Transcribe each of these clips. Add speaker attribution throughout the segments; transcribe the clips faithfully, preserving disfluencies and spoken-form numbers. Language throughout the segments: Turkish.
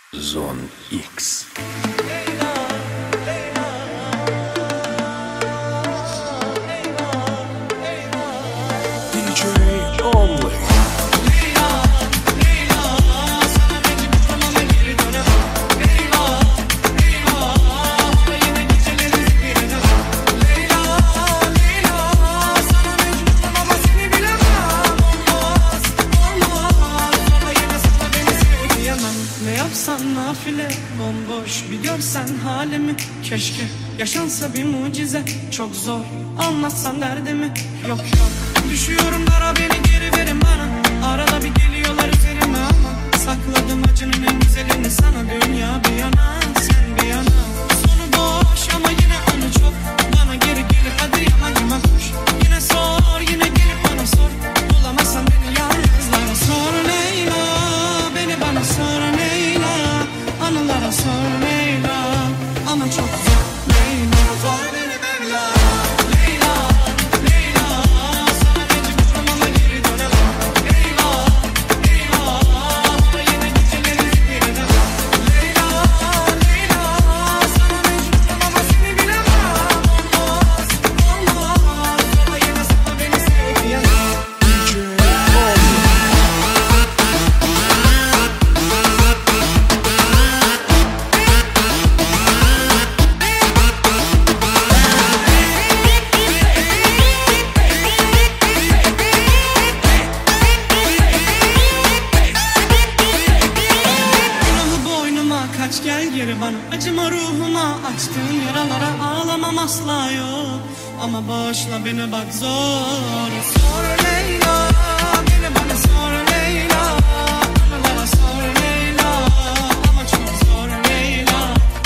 Speaker 1: Zone X. D J Only.
Speaker 2: Ne yapsan nafile bomboş, bir görsen halimi. Keşke yaşansa bir mucize, çok zor anlatsan derdimi. Yok yok düşüyorum dara, beni geri verin bana. Arada bir geliyorlar üzerime ama sakladım acının en güzelini sana. Dünya bir yana sen bir yana, sonu boş ama yine anı çok. Bana geri gelir hadi yamacıma koş. Yine sor yine gelip bana sor. Bulamazsan beni yalnızlara sor Leyla. Beni bana sor Leyla. Anılara sor Leyla. Ama çok zor Leyla. Sor beni Mevla. Leyla, Leyla. Sana mecburum ama geri dönemem. Eyvah, eyvah. Ama yine geceleri zikredemem. Leyla, Leyla. Sana mecburum ama seni bilemem. Olmaz, olmaz. Ama yine sana beni sevdiyemem.
Speaker 1: D J Only.
Speaker 2: Günahı boynuma kaç gel geri bana. Acıma ruhuma açtığın yaralara. Ağlamam asla yok ama bağışla beni bak zor. Sor Leyla. Beni bana sor Leyla. Anılara sor Leyla. Ama çok zor Leyla.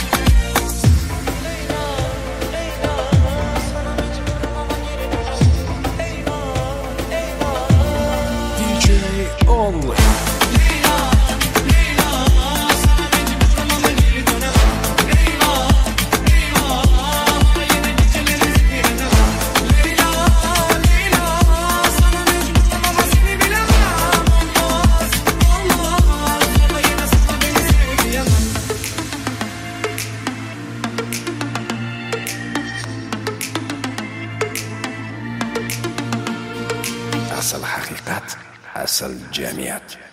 Speaker 2: Leyla, Leyla. Sana mecburum ama geri dönemem. Eyvah, eyvah.
Speaker 1: D J Only.
Speaker 2: Leyla, Leyla. Sana mecburum ama geri dönemem. Eyvah, eyvah. Ama yine geceleri zikredemem. Leyla, Leyla. Sana mecburum ama seni bilemem. Olmaz, olmaz. Ama yine sana beni sevdiyemem.
Speaker 1: Asıl hakikat, asıl cemiyet.